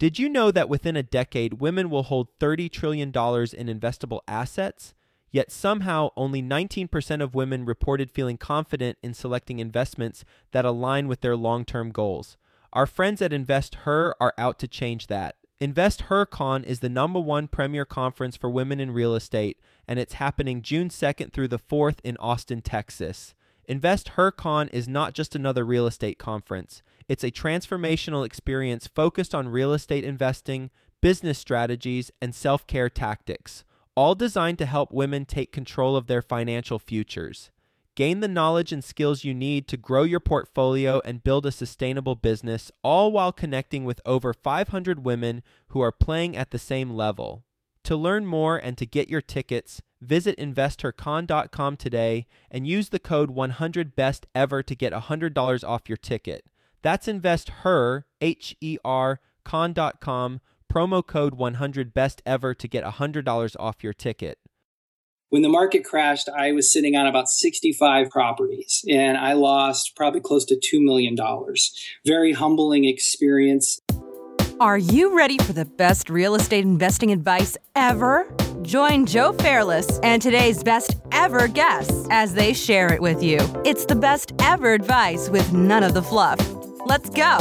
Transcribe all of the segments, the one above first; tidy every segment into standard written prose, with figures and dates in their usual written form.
Did you know that within a decade, women will hold $30 trillion in investable assets? Yet somehow only 19% of women reported feeling confident in selecting investments that align with their long-term goals. Our friends at InvestHer are out to change that. InvestHerCon is the #1 premier conference for women in real estate, and it's happening June 2nd through the 4th in Austin, Texas. InvestHerCon is not just another real estate conference. It's a transformational experience focused on real estate investing, business strategies, and self-care tactics, all designed to help women take control of their financial futures. Gain the knowledge and skills you need to grow your portfolio and build a sustainable business, all while connecting with over 500 women who are playing at the same level. To learn more and to get your tickets, visit InvestHerCon.com today and use the code 100BESTEVER to get $100 off your ticket. That's InvestHer, H-E-R, con.com, promo code 100BESTEVER to get $100 off your ticket. When the market crashed, I was sitting on about 65 properties, and I lost probably close to $2 million. Very humbling experience. Are you ready for the best real estate investing advice ever? Join Joe Fairless and today's best ever guests as they share it with you. It's the best ever advice with none of the fluff. Let's go.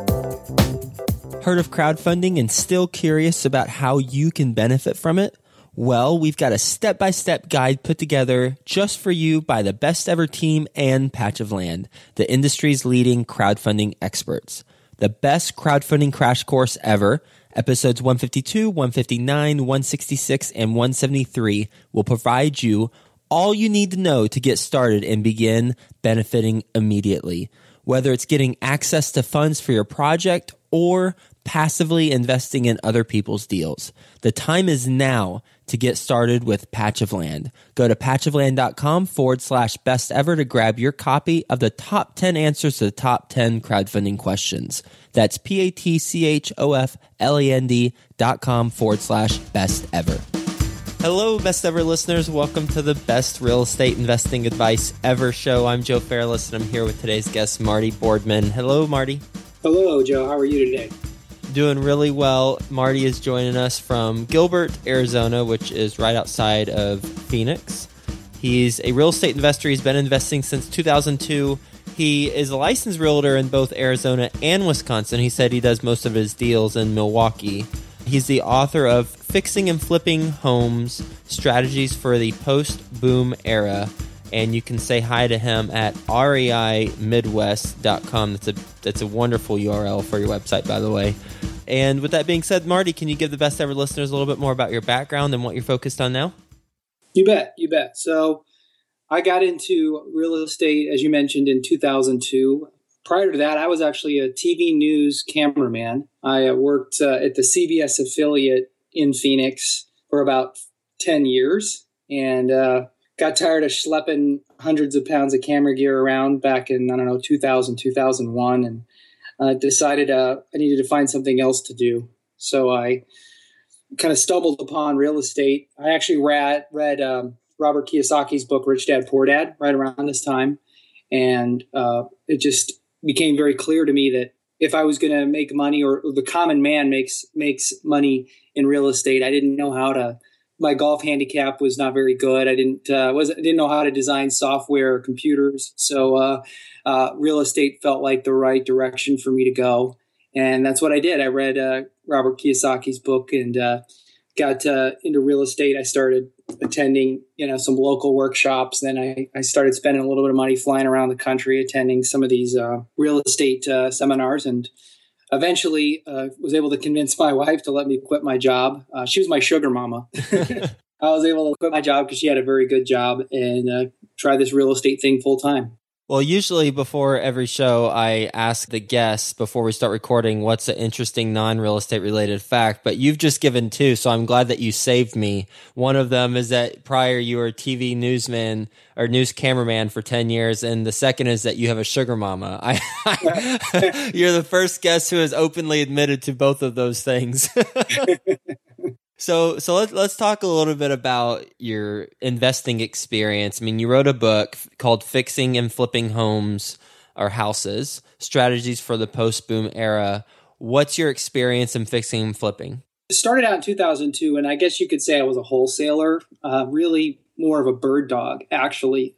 Heard of crowdfunding and still curious about how you can benefit from it? Well, we've got a step-by-step guide put together just for you by the Best Ever team and Patch of Land, the industry's leading crowdfunding experts. The best crowdfunding crash course ever, episodes 152, 159, 166, and 173 will provide you all you need to know to get started and begin benefiting immediately. Whether it's getting access to funds for your project or passively investing in other people's deals. The time is now to get started with Patch of Land. Go to patchofland.com/best ever to grab your copy of the top 10 answers to the top 10 crowdfunding questions. That's patchofland.com/best ever. Hello, Best Ever listeners. Welcome to the best real estate investing advice ever show. I'm Joe Fairless, and I'm here with today's guest, Marty Boardman. Hello, Marty. Hello, Joe. How are you today? Doing really well. Marty is joining us from Gilbert, Arizona, which is right outside of Phoenix. He's a real estate investor. He's been investing since 2002. He is a licensed realtor in both Arizona and Wisconsin. He said he does most of his deals in Milwaukee. He's the author of Fixing and Flipping Homes, Strategies for the Post-Boom Era. And you can say hi to him at reimidwest.com. That's a wonderful URL for your website, by the way. And with that being said, Marty, can you give the Best Ever listeners a little bit more about your background and what you're focused on now? You bet. So I got into real estate, as you mentioned, in 2002. Prior to that, I was actually a TV news cameraman. I worked at the CBS affiliate in Phoenix for about 10 years and got tired of schlepping hundreds of pounds of camera gear around back in, 2000, 2001, and decided I needed to find something else to do. So I kind of stumbled upon real estate. I actually read Robert Kiyosaki's book, Rich Dad, Poor Dad, right around this time. And it just became very clear to me that if I was going to make money, or the common man makes money in real estate, I didn't know how to. My golf handicap was not very good. I didn't know how to design software or computers. So real estate felt like the right direction for me to go. And that's what I did. I read Robert Kiyosaki's book and got into real estate. I started attending, some local workshops. Then I started spending a little bit of money flying around the country, attending some of these real estate seminars, and eventually was able to convince my wife to let me quit my job. She was my sugar mama. I was able to quit my job because she had a very good job and try this real estate thing full time. Well, usually before every show, I ask the guests before we start recording, what's an interesting non-real estate related fact? But you've just given two, so I'm glad that you saved me. One of them is that prior you were a TV newsman or news cameraman for 10 years. And the second is that you have a sugar mama. You're the first guest who has openly admitted to both of those things. So let's talk a little bit about your investing experience. I mean, you wrote a book called Fixing and Flipping Homes or Houses, Strategies for the Post-Boom Era. what's your experience in fixing and flipping? It started out in 2002, and I guess you could say I was a wholesaler, really more of a bird dog, actually.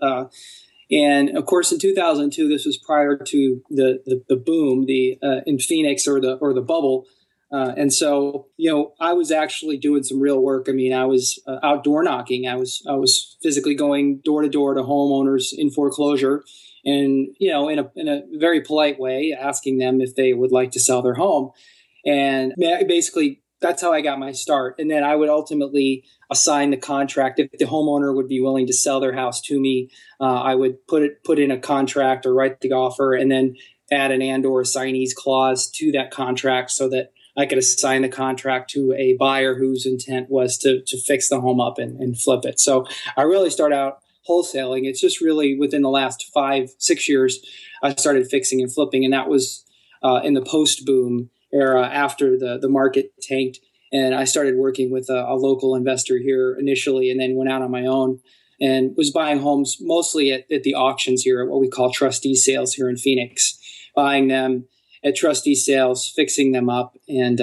And of course, in 2002, this was prior to the boom, in Phoenix or the bubble. And so, I was actually doing some real work. I mean, I was outdoor knocking. I was physically going door to door to homeowners in foreclosure, and in a very polite way, asking them if they would like to sell their home. And basically, that's how I got my start. And then I would ultimately assign the contract. If the homeowner would be willing to sell their house to me, I would put in a contract or write the offer, and then add an and/or assignees clause to that contract so that I could assign the contract to a buyer whose intent was to fix the home up and flip it. So I really started out wholesaling. It's just really within the last 5-6 years, I started fixing and flipping. And that was in the post-boom era after the market tanked. And I started working with a local investor here initially, and then went out on my own and was buying homes mostly at the auctions here at what we call trustee sales here in Phoenix, buying them at trustee sales, fixing them up, and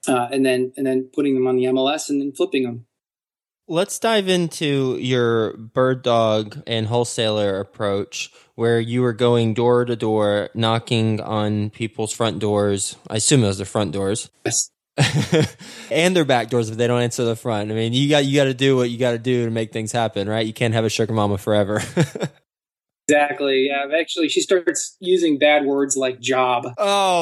then putting them on the MLS and then flipping them. Let's dive into your bird dog and wholesaler approach, where you were going door to door, knocking on people's front doors. I assume those are front doors. Yes. And their back doors if they don't answer the front. I mean, you got to do what you got to do to make things happen, right? You can't have a sugar mama forever. Exactly. Yeah. Actually, she starts using bad words like job. Oh,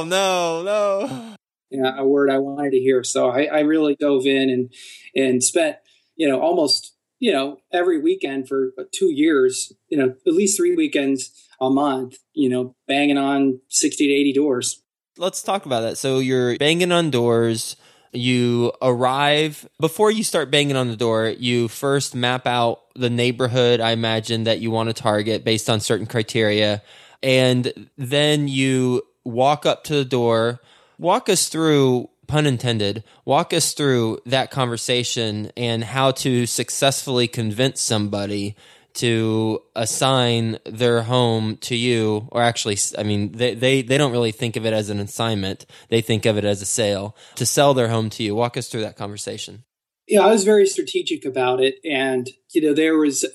no. Yeah, a word I wanted to hear. So I really dove in and spent, almost, every weekend for 2 years, at least 3 weekends a month, banging on 60 to 80 doors. Let's talk about that. So you're banging on doors. You arrive. Before you start banging on the door, you first map out the neighborhood, I imagine, that you want to target based on certain criteria. And then you walk up to the door. Walk us through, pun intended, walk us through that conversation and how to successfully convince somebody to assign their home to you. Or actually, I mean, they don't really think of it as an assignment. They think of it as a sale, to sell their home to you. Walk us through that conversation. Yeah, I was very strategic about it. And, there was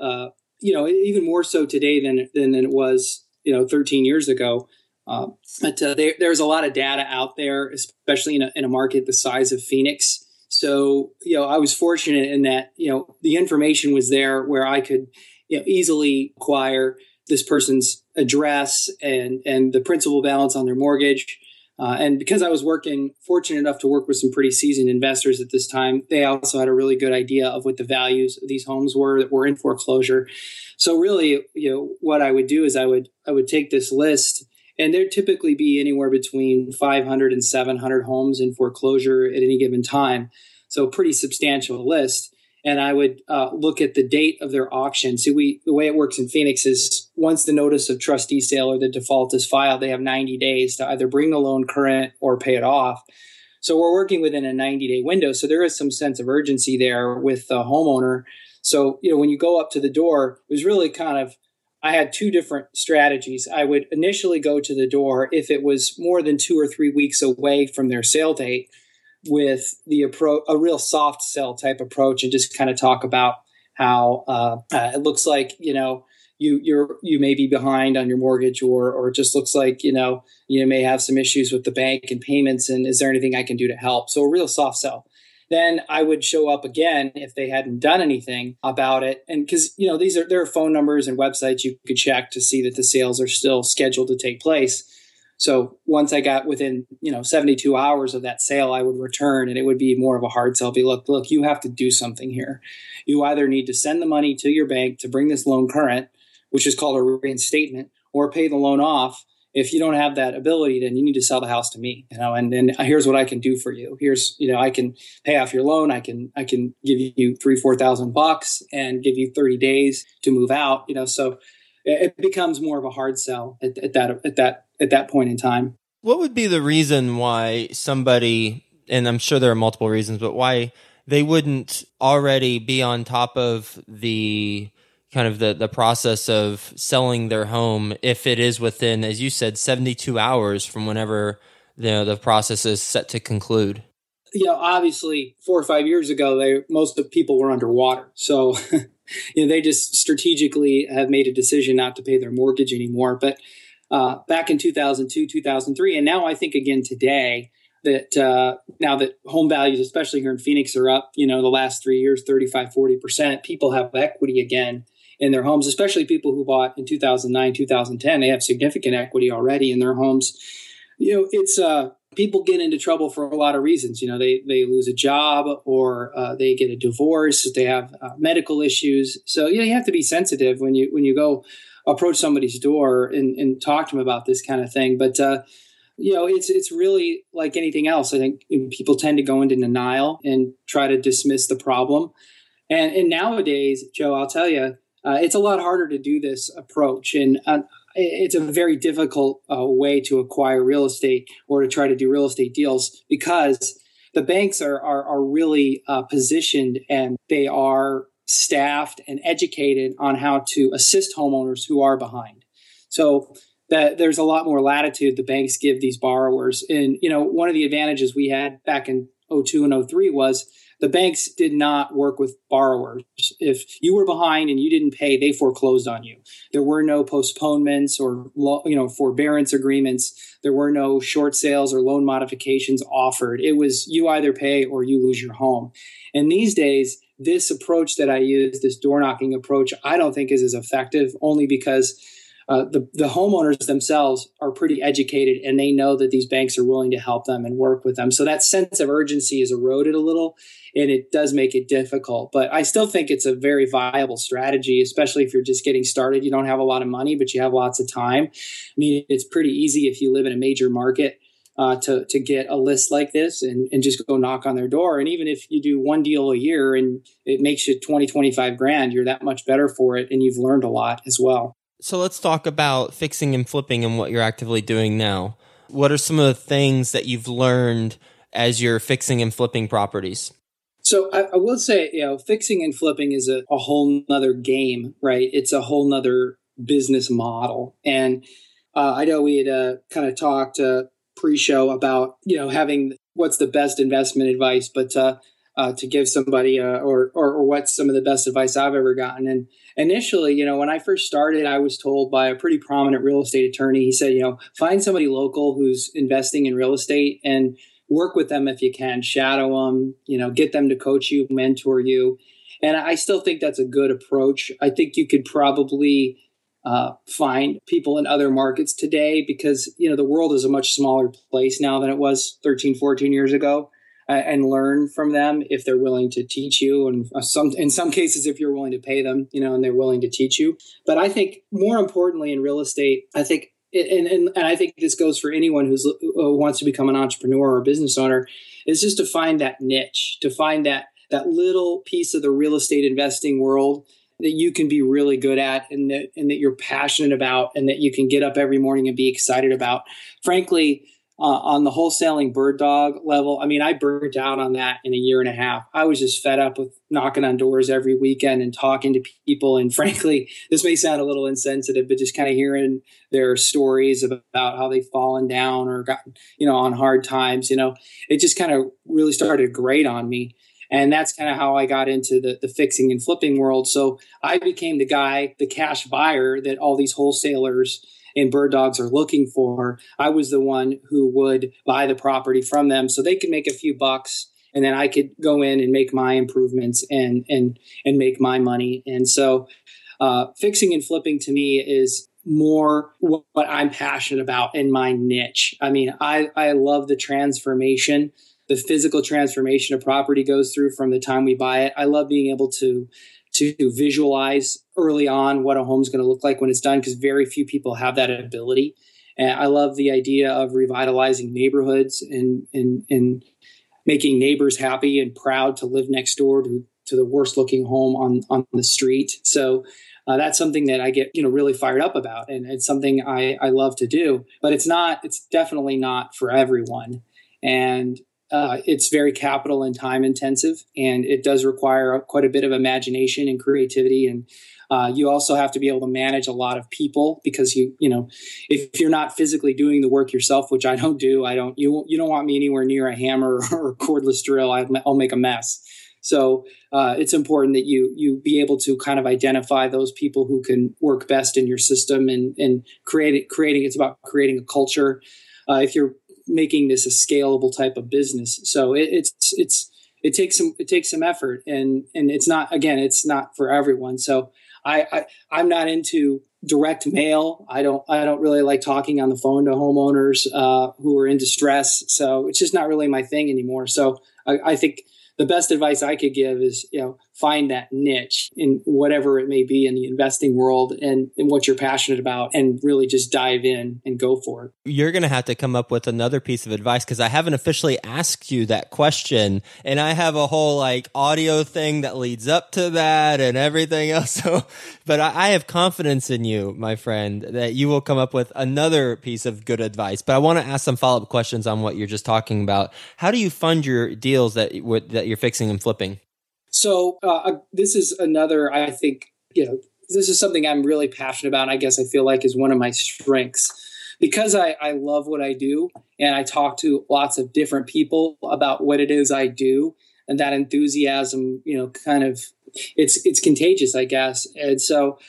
even more so today than it was, 13 years ago. But there's a lot of data out there, especially in a market the size of Phoenix. So, I was fortunate in that, the information was there where I could, easily acquire this person's address and the principal balance on their mortgage. And because I was fortunate enough to work with some pretty seasoned investors at this time, they also had a really good idea of what the values of these homes were that were in foreclosure. So really, what I would do is I would take this list, and there'd typically be anywhere between 500 and 700 homes in foreclosure at any given time. So a pretty substantial list. And I would look at the date of their auction. So the way it works in Phoenix is once the notice of trustee sale or the default is filed, they have 90 days to either bring the loan current or pay it off. So we're working within a 90-day window. So there is some sense of urgency there with the homeowner. So, when you go up to the door, it was really I had two different strategies. I would initially go to the door if it was more than 2 or 3 weeks away from their sale date, with a real soft sell type approach, and just kind of talk about how it looks like you may be behind on your mortgage, or it just looks like you may have some issues with the bank and payments, and is there anything I can do to help? So a real soft sell. Then I would show up again if they hadn't done anything about it. And because, there are phone numbers and websites you could check to see that the sales are still scheduled to take place. So once I got within, 72 hours of that sale, I would return, and it would be more of a hard sell. Be look, you have to do something here. You either need to send the money to your bank to bring this loan current, which is called a reinstatement, or pay the loan off. If you don't have that ability, then you need to sell the house to me, and here's what I can do for you. Here's, I can pay off your loan. I can give you $3,000-4,000 and give you 30 days to move out, so it becomes more of a hard sell at that point in time. What would be the reason why somebody, and I'm sure there are multiple reasons, but why they wouldn't already be on top of the kind of the process of selling their home if it is within, as you said, 72 hours from whenever the process is set to conclude? Obviously 4 or 5 years ago, most of the people were underwater. So, they just strategically have made a decision not to pay their mortgage anymore. But back in 2002, 2003, and now I think again today that now that home values, especially here in Phoenix, are up, the last 3 years, 35, 40%, people have equity again in their homes, especially people who bought in 2009, 2010. They have significant equity already in their homes. It's people get into trouble for a lot of reasons. They lose a job or they get a divorce. They have medical issues. So you have to be sensitive when you go approach somebody's door and talk to them about this kind of thing. But it's really like anything else. I think people tend to go into denial and try to dismiss the problem. And nowadays, Joe, I'll tell you, it's a lot harder to do this approach. And it's a very difficult way to acquire real estate or to try to do real estate deals because the banks are really positioned and they are staffed and educated on how to assist homeowners who are behind. So that there's a lot more latitude the banks give these borrowers. And, one of the advantages we had back in 2002 and 2003 was the banks did not work with borrowers. If you were behind and you didn't pay, they foreclosed on you. There were no postponements or forbearance agreements. There were no short sales or loan modifications offered. It was you either pay or you lose your home. And these days, this approach that I use, this door knocking approach, I don't think is as effective, only because the homeowners themselves are pretty educated and they know that these banks are willing to help them and work with them. So that sense of urgency is eroded a little and it does make it difficult. But I still think it's a very viable strategy, especially if you're just getting started. You don't have a lot of money, but you have lots of time. I mean, it's pretty easy if you live in a major market to get a list like this and just go knock on their door. And even if you do one deal a year and it makes you 20, 25 grand, you're that much better for it. And you've learned a lot as well. So let's talk about fixing and flipping and what you're actively doing now. What are some of the things that you've learned as you're fixing and flipping properties? So I will say, fixing and flipping is a whole nother game, right? It's a whole nother business model. And I know we had kind of talked pre-show about, having what's the best investment advice, but to give somebody or what's some of the best advice I've ever gotten. And initially, when I first started, I was told by a pretty prominent real estate attorney, he said, find somebody local who's investing in real estate and work with them if you can, shadow them, get them to coach you, mentor you. And I still think that's a good approach. I think you could probably find people in other markets today because, the world is a much smaller place now than it was 13, 14 years ago. And learn from them if they're willing to teach you. And in some cases, if you're willing to pay them, and they're willing to teach you. But I think more importantly in real estate, I think, and I think this goes for anyone who wants to become an entrepreneur or a business owner, is just to find that niche, to find that little piece of the real estate investing world that you can be really good at and that you're passionate about and that you can get up every morning and be excited about. Frankly, on the wholesaling bird dog level, I burnt out on that in a year and a half. I was just fed up with knocking on doors every weekend and talking to people. And frankly, this may sound a little insensitive, but just kind of hearing their stories about how they've fallen down or gotten, on hard times, it just kind of really started to grate on me. And that's kind of how I got into the fixing and flipping world. So I became the guy, the cash buyer that all these wholesalers and bird dogs are looking for. I was the one who would buy the property from them so they could make a few bucks, and then I could go in and make my improvements and make my money. And so fixing and flipping to me is more what I'm passionate about in my niche. I love the transformation, the physical transformation a property goes through from the time we buy it. I love being able to visualize early on what a home's going to look like when it's done, because very few people have that ability. And I love the idea of revitalizing neighborhoods and making neighbors happy and proud to live next door to the worst looking home on the street. So that's something that I get, really fired up about. And it's something I love to do, but it's definitely not for everyone. And it's very capital and time intensive, and it does require quite a bit of imagination and creativity. And you also have to be able to manage a lot of people, because if you're not physically doing the work yourself, which I don't do, you don't want me anywhere near a hammer or a cordless drill. I'll make a mess. So it's important that you be able to kind of identify those people who can work best in your system and creating. It's about creating a culture. If you're making this a scalable type of business, so it takes some effort, and it's not for everyone. So I'm not into direct mail. I don't really like talking on the phone to homeowners who are in distress. So it's just not really my thing anymore. So I think the best advice I could give is, find that niche in whatever it may be in the investing world and what you're passionate about, and really just dive in and go for it. You're going to have to come up with another piece of advice, because I haven't officially asked you that question, and I have a whole audio thing that leads up to that and everything else. So, but I have confidence in you, my friend, that you will come up with another piece of good advice. But I want to ask some follow-up questions on what you're just talking about. How do you fund your deals that you're fixing and flipping? So this is another, I think, this is something I'm really passionate about, and I guess I feel like is one of my strengths, because I love what I do, and I talk to lots of different people about what it is I do, and that enthusiasm, kind of, it's contagious, I guess. And so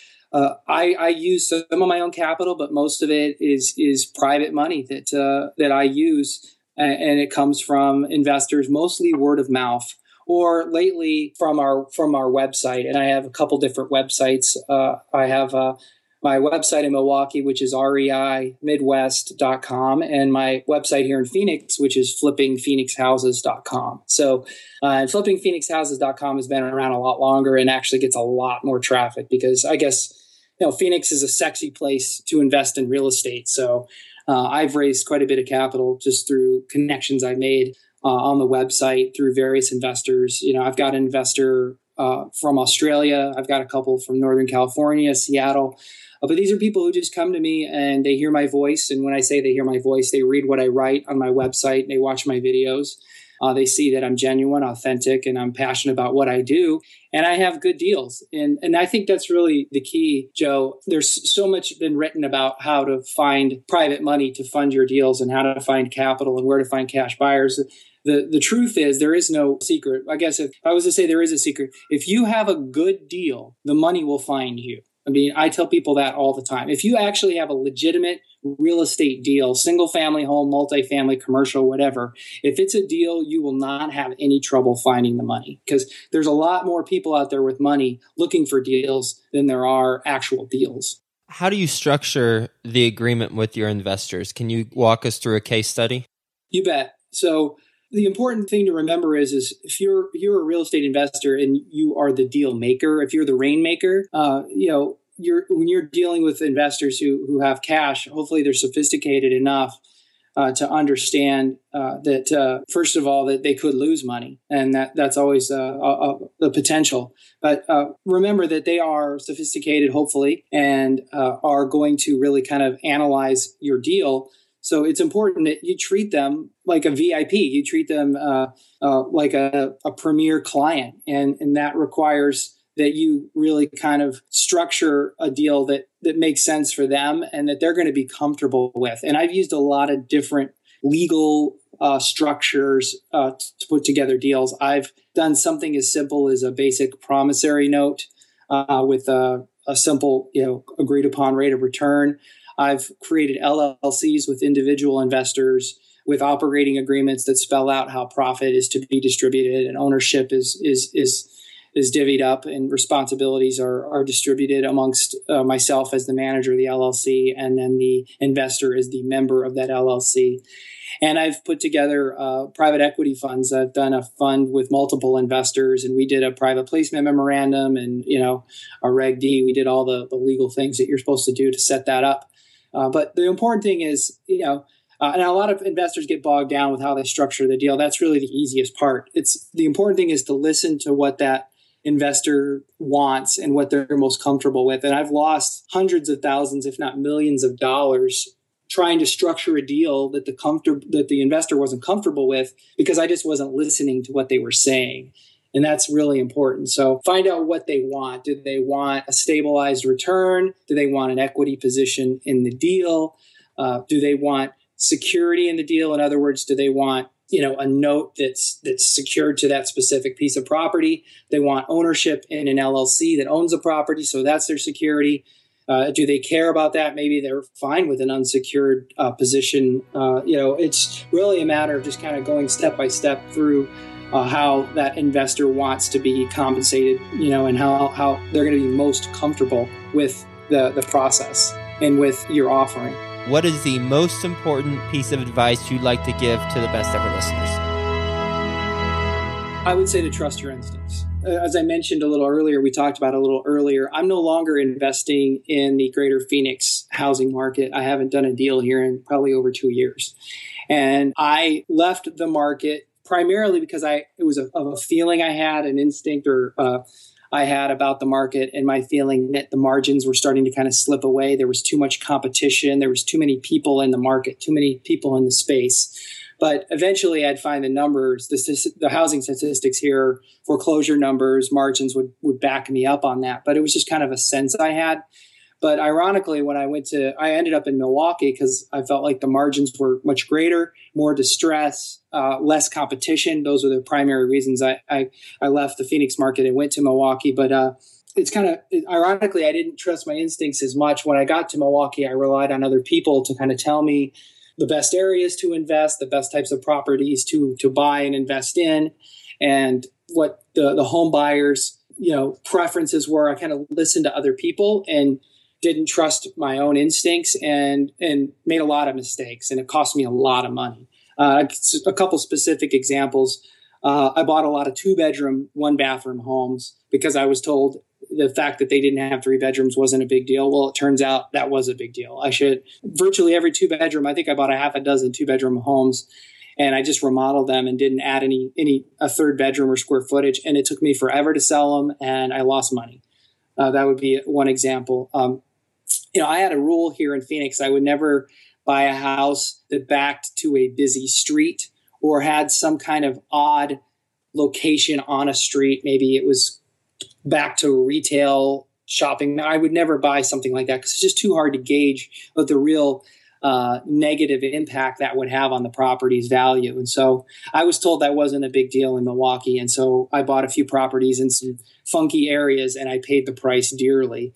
I use some of my own capital, but most of it is private money that I use, and it comes from investors, mostly word of mouth, or lately from our website. And I have a couple different websites. I have my website in Milwaukee, which is reimidwest.com, and my website here in Phoenix, which is flippingphoenixhouses.com. So flippingphoenixhouses.com has been around a lot longer and actually gets a lot more traffic, because I guess Phoenix is a sexy place to invest in real estate. So I've raised quite a bit of capital just through connections I made on the website through various investors. I've got an investor from Australia. I've got a couple from Northern California, Seattle. But these are people who just come to me and they hear my voice. And when I say they hear my voice, they read what I write on my website, and they watch my videos. They see that I'm genuine, authentic, and I'm passionate about what I do. And I have good deals. And I think that's really the key, Joe. There's so much been written about how to find private money to fund your deals, and how to find capital, and where to find cash buyers. The truth is, there is no secret. I guess if I was to say there is a secret, if you have a good deal, the money will find you. I mean, I tell people that all the time. If you actually have a legitimate real estate deal, single family home, multifamily, commercial, whatever, if it's a deal, you will not have any trouble finding the money, because there's a lot more people out there with money looking for deals than there are actual deals. How do you structure the agreement with your investors? Can you walk us through a case study? You bet. So the important thing to remember is if you're a real estate investor and you are the deal maker, if you're the rainmaker, when you're dealing with investors who have cash, hopefully they're sophisticated enough to understand that first of all, that they could lose money, and that's always the potential. But remember that they are sophisticated, hopefully, and are going to really kind of analyze your deal. So it's important that you treat them like a VIP. You treat them like a premier client. And that requires that you really kind of structure a deal that makes sense for them and that they're going to be comfortable with. And I've used a lot of different legal structures to put together deals. I've done something as simple as a basic promissory note with a simple, agreed upon rate of return. I've created LLCs with individual investors with operating agreements that spell out how profit is to be distributed and ownership is divvied up, and responsibilities are distributed amongst myself as the manager of the LLC, and then the investor is the member of that LLC. And I've put together private equity funds. I've done a fund with multiple investors, and we did a private placement memorandum and, a Reg D. We did all the legal things that you're supposed to do to set that up. But the important thing is, and a lot of investors get bogged down with how they structure the deal. That's really the easiest part. The important thing is to listen to what that investor wants and what they're most comfortable with. And I've lost hundreds of thousands, if not millions of dollars trying to structure a deal that the investor wasn't comfortable with because I just wasn't listening to what they were saying. And that's really important. So find out what they want. Do they want a stabilized return? Do they want an equity position in the deal? Do they want security in the deal? In other words, do they want a note that's secured to that specific piece of property? They want ownership in an LLC that owns a property, so that's their security. Do they care about that? Maybe they're fine with an unsecured position. It's really a matter of just kind of going step by step through how that investor wants to be compensated, and how they're going to be most comfortable with the process and with your offering. What is the most important piece of advice you'd like to give to the best ever listeners? I would say to trust your instincts. As I mentioned we talked about a little earlier, I'm no longer investing in the greater Phoenix housing market. I haven't done a deal here in probably over 2 years. And I left the market primarily because it was a feeling I had, an instinct I had about the market, and my feeling that the margins were starting to kind of slip away. There was too much competition. There was too many people in the market, too many people in the space. But eventually I'd find the numbers, the housing statistics here, foreclosure numbers, margins would back me up on that. But it was just kind of a sense I had. But ironically, when I ended up in Milwaukee because I felt like the margins were much greater, more distress, less competition. Those are the primary reasons I left the Phoenix market and went to Milwaukee. But it's kind of ironically, I didn't trust my instincts as much. When I got to Milwaukee, I relied on other people to kind of tell me the best areas to invest, the best types of properties to buy and invest in, and what the home buyers, preferences were. I kind of listened to other people and didn't trust my own instincts and made a lot of mistakes, and it cost me a lot of money. A couple specific examples. I bought a lot of 2-bedroom, 1-bathroom homes because I was told the fact that they didn't have 3 bedrooms wasn't a big deal. Well, it turns out that was a big deal. Virtually every 2-bedroom, I think I bought a half a dozen 2-bedroom homes, and I just remodeled them and didn't add a third bedroom or square footage. And it took me forever to sell them, and I lost money. That would be one example. I had a rule here in Phoenix. I would never buy a house that backed to a busy street or had some kind of odd location on a street. Maybe it was back to retail shopping. I would never buy something like that because it's just too hard to gauge what the real negative impact that would have on the property's value. And so I was told that wasn't a big deal in Milwaukee. And so I bought a few properties in some funky areas, and I paid the price dearly.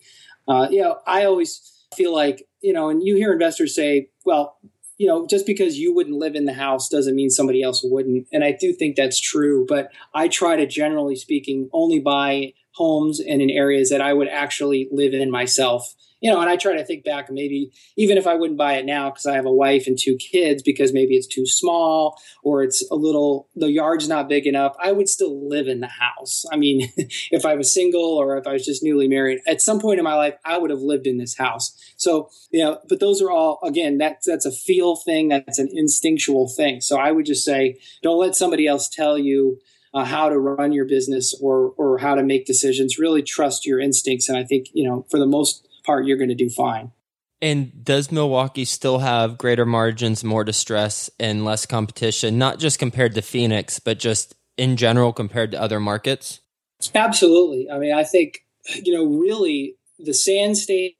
I always feel like, and you hear investors say, well, just because you wouldn't live in the house doesn't mean somebody else wouldn't. And I do think that's true. But I try to, generally speaking, only buy homes and in areas that I would actually live in myself. And I try to think back, maybe even if I wouldn't buy it now because I have a wife and 2 kids, because maybe it's too small or the yard's not big enough, I would still live in the house. I mean, if I was single or if I was just newly married, at some point in my life, I would have lived in this house. So, but those are all, again, that's a feel thing. That's an instinctual thing. So I would just say, don't let somebody else tell you how to run your business or how to make decisions. Really trust your instincts. And I think, for the most part, you're going to do fine. And does Milwaukee still have greater margins, more distress, and less competition, not just compared to Phoenix, but just in general compared to other markets? Absolutely. I mean, I think, really the sand states,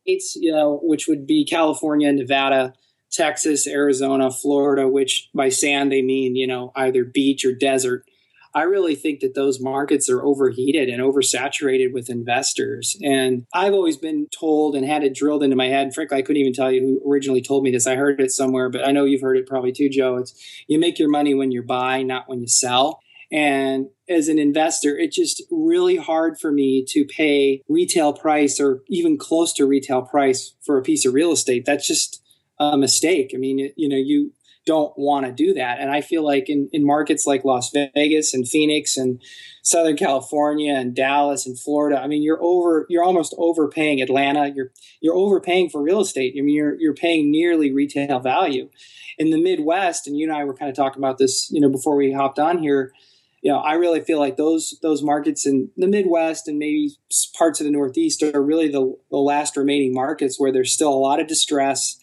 which would be California, Nevada, Texas, Arizona, Florida, which by sand they mean, either beach or desert. I really think that those markets are overheated and oversaturated with investors. And I've always been told and had it drilled into my head. Frankly, I couldn't even tell you who originally told me this. I heard it somewhere, but I know you've heard it probably too, Joe. It's you make your money when you buy, not when you sell. And as an investor, it's just really hard for me to pay retail price or even close to retail price for a piece of real estate. That's just a mistake. I mean, you don't want to do that. And I feel like in markets like Las Vegas and Phoenix and Southern California and Dallas and Florida, I mean, you're almost overpaying. Atlanta, you're overpaying for real estate. I mean, you're paying nearly retail value. In the Midwest, and you and I were kind of talking about this, before we hopped on here, I really feel like those markets in the Midwest and maybe parts of the Northeast are really the last remaining markets where there's still a lot of distress.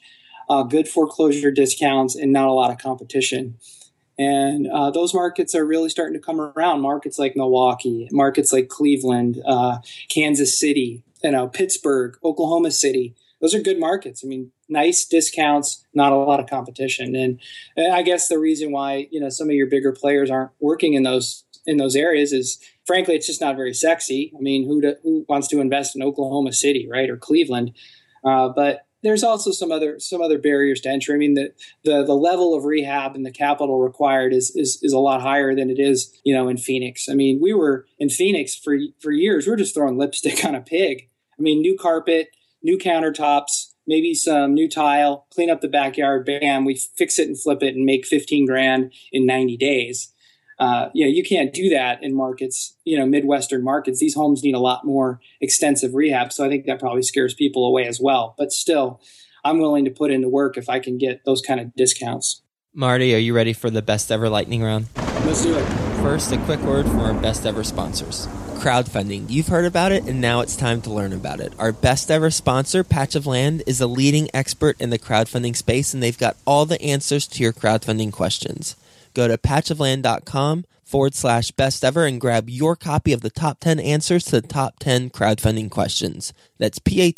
good foreclosure discounts, and not a lot of competition. And those markets are really starting to come around. Markets like Milwaukee, markets like Cleveland, Kansas City, Pittsburgh, Oklahoma City. Those are good markets. I mean, nice discounts, not a lot of competition. And I guess the reason why, some of your bigger players aren't working in those areas is, frankly, it's just not very sexy. I mean, who wants to invest in Oklahoma City, right, or Cleveland? But there's also some other barriers to entry. I mean, the level of rehab and the capital required is a lot higher than it is, in Phoenix. I mean, we were in Phoenix for years. We were just throwing lipstick on a pig. I mean, new carpet, new countertops, maybe some new tile, clean up the backyard, bam, we fix it and flip it and make $15,000 in 90 days. You can't do that in markets, Midwestern markets. These homes need a lot more extensive rehab. So I think that probably scares people away as well. But still, I'm willing to put in the work if I can get those kind of discounts. Marty, are you ready for the best ever lightning round? Let's do it. First, a quick word from our best ever sponsors. Crowdfunding. You've heard about it, and now it's time to learn about it. Our best ever sponsor, Patch of Land, is a leading expert in the crowdfunding space, and they've got all the answers to your crowdfunding questions. Go to patchofland.com/best ever and grab your copy of the top 10 answers to the top 10 crowdfunding questions. That's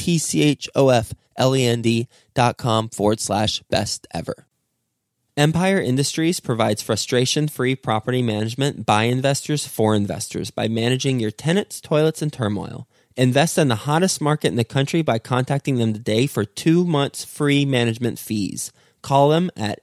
patchofland.com/best ever. Empire Industries provides frustration-free property management by investors for investors by managing your tenants, toilets, and turmoil. Invest in the hottest market in the country by contacting them today for 2 months free management fees. Call them at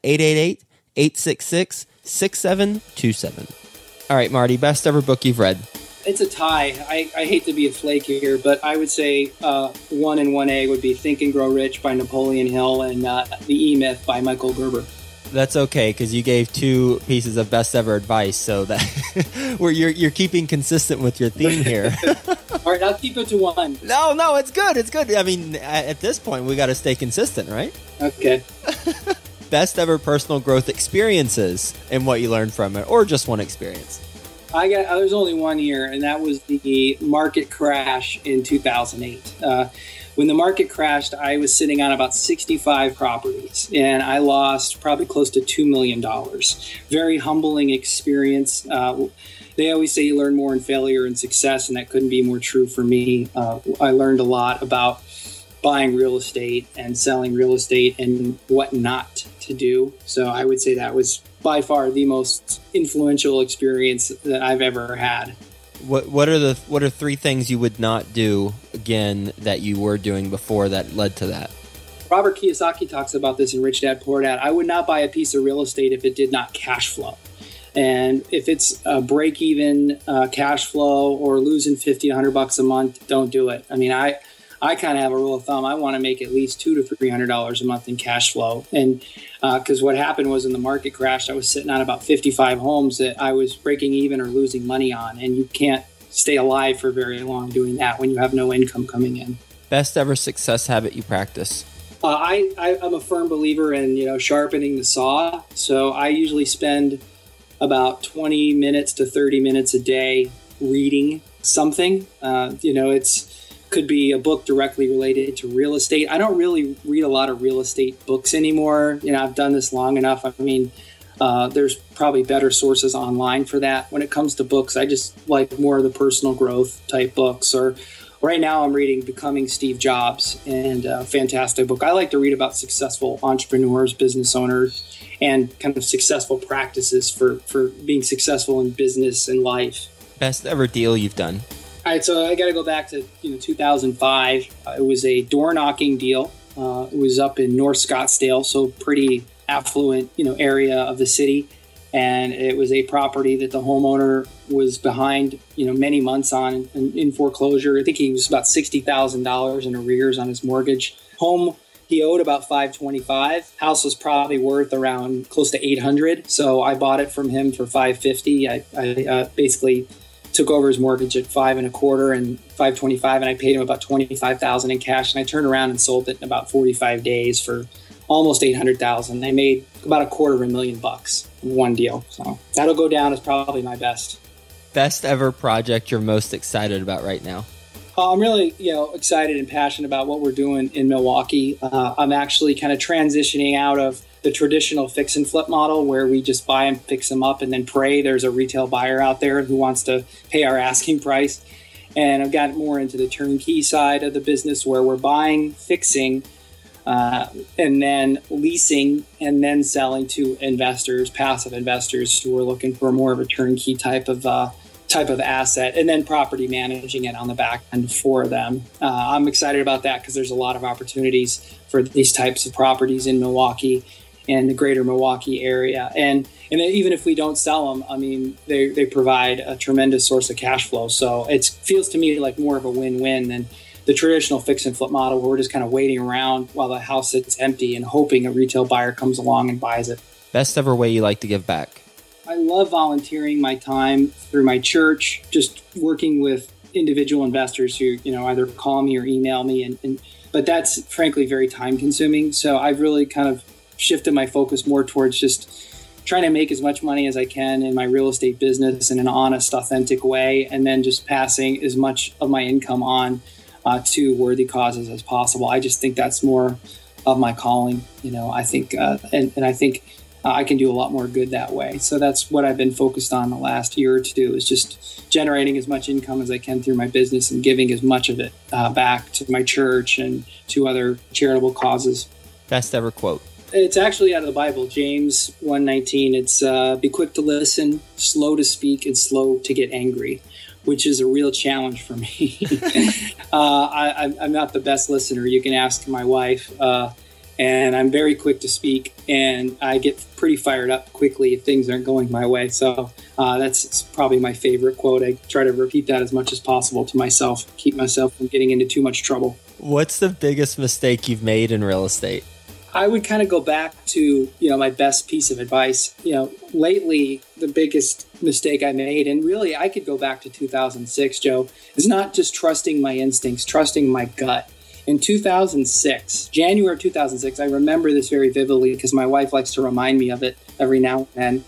888-866-6727. All right, Marty, best ever book you've read. It's a tie. I hate to be a flake here, but I would say 1 and 1A would be Think and Grow Rich by Napoleon Hill and The E-Myth by Michael Gerber. That's okay, because you gave 2 pieces of best ever advice, so that you're keeping consistent with your theme here. All right, I'll keep it to 1. No, it's good. It's good. I mean, at this point, we got to stay consistent, right? Okay. Best ever personal growth experiences and what you learned from it, or just one experience. There's only one here, and that was the market crash in 2008. When the market crashed, I was sitting on about 65 properties, and I lost probably close to $2 million. Very humbling experience. They always say you learn more in failure and success, and that couldn't be more true for me. I learned a lot about buying real estate and selling real estate and what not to do. So I would say that was by far the most influential experience that I've ever had. What are 3 things you would not do again that you were doing before that led to that? Robert Kiyosaki talks about this in Rich Dad Poor Dad. I would not buy a piece of real estate if it did not cash flow. And if it's a break-even cash flow or losing $50 to $100 a month, don't do it. I mean, I kind of have a rule of thumb. I want to make at least $200 to $300 a month in cash flow. And because what happened was when the market crashed, I was sitting on about 55 homes that I was breaking even or losing money on. And you can't stay alive for very long doing that when you have no income coming in. Best ever success habit you practice? I'm a firm believer in, sharpening the saw. So I usually spend about 20 minutes to 30 minutes a day reading something. Could be a book directly related to real estate. I don't really read a lot of real estate books anymore. I've done this long enough. I mean, there's probably better sources online for that. When it comes to books, I just like more of the personal growth type books. Or right now I'm reading Becoming Steve Jobs, and a fantastic book. I like to read about successful entrepreneurs, business owners, and kind of successful practices for being successful in business and life. Best ever deal you've done? All right, so I got to go back to 2005. It was a door knocking deal. It was up in North Scottsdale, so pretty affluent area of the city, and it was a property that the homeowner was behind many months on in foreclosure. I think he was about $60,000 in arrears on his mortgage. Home he owed about $525. House was probably worth around close to $800. So I bought it from him for $550. I basically took over his mortgage at $525 and $525, and I paid him about $25,000 in cash. And I turned around and sold it in about 45 days for almost $800,000. I made about $250,000 in one deal. So that'll go down as probably my best. Best ever project you're most excited about right now? I'm really, excited and passionate about what we're doing in Milwaukee. I'm actually kind of transitioning out of the traditional fix and flip model where we just buy them, fix them up, and then pray there's a retail buyer out there who wants to pay our asking price. And I've gotten more into the turnkey side of the business where we're buying, fixing, and then leasing, and then selling to investors, passive investors who are looking for more of a turnkey type of asset, and then property managing it on the back end for them. I'm excited about that because there's a lot of opportunities for these types of properties in Milwaukee and the greater Milwaukee area. And even if we don't sell them, I mean, they provide a tremendous source of cash flow. So it feels to me like more of a win-win than the traditional fix and flip model where we're just kind of waiting around while the house sits empty and hoping a retail buyer comes along and buys it. Best ever way you like to give back? I love volunteering my time through my church, just working with individual investors who, either call me or email me. But that's frankly very time consuming. So I've really kind of shifted my focus more towards just trying to make as much money as I can in my real estate business in an honest, authentic way, and then just passing as much of my income on to worthy causes as possible. I just think that's more of my calling. I think, and I think I can do a lot more good that way. So that's what I've been focused on the last year or two, is just generating as much income as I can through my business and giving as much of it back to my church and to other charitable causes. Best ever quote? It's actually out of the Bible, James 1:19. It's be quick to listen, slow to speak, and slow to get angry, which is a real challenge for me. I'm not the best listener. You can ask my wife. And I'm very quick to speak, and I get pretty fired up quickly if things aren't going my way. So that's probably my favorite quote. I try to repeat that as much as possible to myself, keep myself from getting into too much trouble. What's the biggest mistake you've made in real estate? I would kind of go back to, my best piece of advice. Lately, the biggest mistake I made, and really I could go back to 2006, Joe, is not just trusting my instincts, trusting my gut. In 2006, January of 2006, I remember this very vividly because my wife likes to remind me of it every now and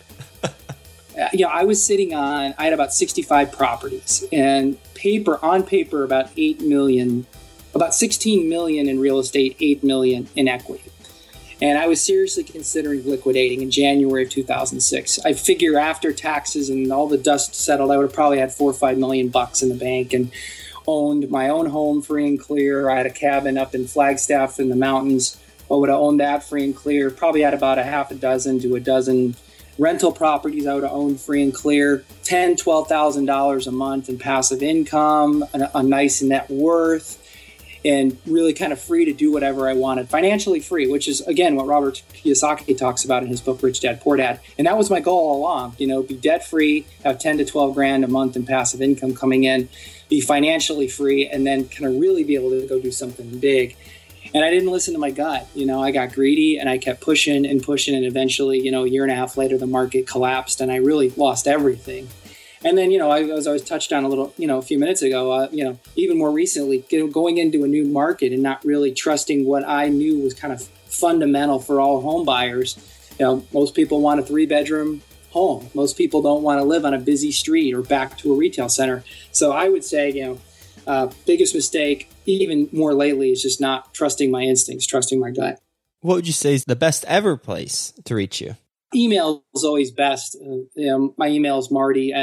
then. I was sitting I had about 65 properties, and on paper, about 8 million, about 16 million in real estate, 8 million in equity. And I was seriously considering liquidating in January of 2006. I figure after taxes and all the dust settled, I would have probably had $4 or $5 million in the bank and owned my own home free and clear. I had a cabin up in Flagstaff in the mountains. I would have owned that free and clear. Probably had about a half a dozen to a dozen rental properties I would have owned free and clear. $10,000, $12,000 a month in passive income, a nice net worth, and really kind of free to do whatever I wanted. Financially free, which is, again, what Robert Kiyosaki talks about in his book, Rich Dad, Poor Dad. And that was my goal all along, be debt free, have 10 to 12 grand a month in passive income coming in, be financially free, and then kind of really be able to go do something big. And I didn't listen to my gut. I got greedy and I kept pushing. And eventually, a year and a half later, the market collapsed and I really lost everything. And then, as I was touched on a little, a few minutes ago, even more recently, going into a new market and not really trusting what I knew was kind of fundamental for all home buyers. Most people want a 3-bedroom home. Most people don't want to live on a busy street or back to a retail center. So I would say, biggest mistake, even more lately, is just not trusting my instincts, trusting my gut. What would you say is the best ever place to reach you? Email is always best. My email is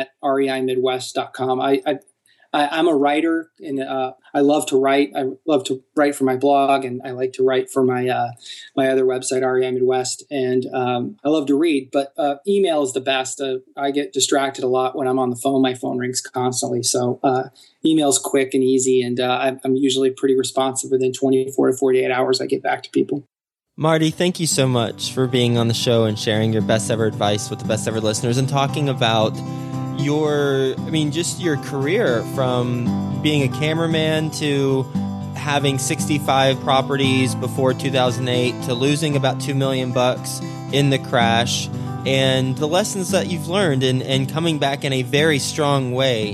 marty@reimidwest.com. I'm a writer, and I love to write. I love to write for my blog, and I like to write for my other website, REI Midwest. And I love to read, but email is the best. I get distracted a lot when I'm on the phone. My phone rings constantly. So email's quick and easy, and I'm usually pretty responsive. Within 24 to 48 hours, I get back to people. Marty, thank you so much for being on the show and sharing your best ever advice with the best ever listeners and talking about your career from being a cameraman to having 65 properties before 2008 to losing about $2 million in the crash, and the lessons that you've learned and coming back in a very strong way.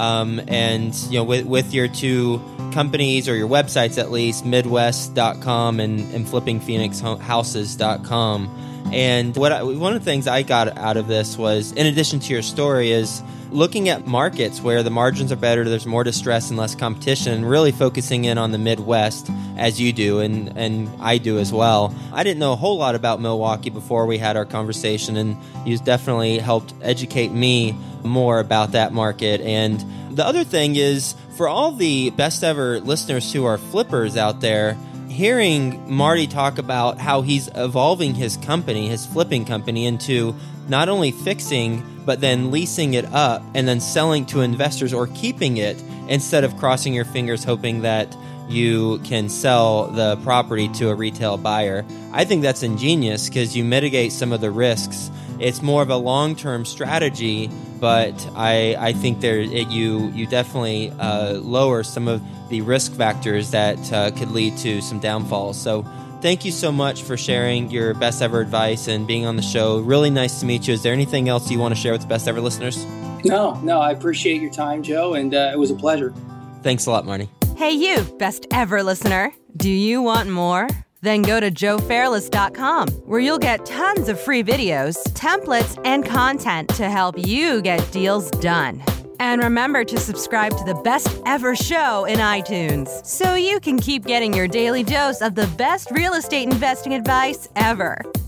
With your two companies, or your websites at least, Midwest.com and FlippingPhoenixHouses.com. And one of the things I got out of this was, in addition to your story, is looking at markets where the margins are better, there's more distress and less competition, and really focusing in on the Midwest, as you do, and I do as well. I didn't know a whole lot about Milwaukee before we had our conversation, and you definitely helped educate me more about that market. And the other thing is, for all the best ever listeners who are flippers out there, hearing Marty talk about how he's evolving his company, his flipping company, into not only fixing, but then leasing it up and then selling to investors or keeping it instead of crossing your fingers hoping that you can sell the property to a retail buyer. I think that's ingenious because you mitigate some of the risks. It's more of a long-term strategy, but I think you definitely lower some of the risk factors that could lead to some downfalls. So thank you so much for sharing your best ever advice and being on the show. Really nice to meet you. Is there anything else you want to share with the best ever listeners? No, I appreciate your time, Joe, and it was a pleasure. Thanks a lot, Marty. Hey, you, best ever listener. Do you want more? Then go to joefairless.com, where you'll get tons of free videos, templates, and content to help you get deals done. And remember to subscribe to the Best Ever Show in iTunes so you can keep getting your daily dose of the best real estate investing advice ever.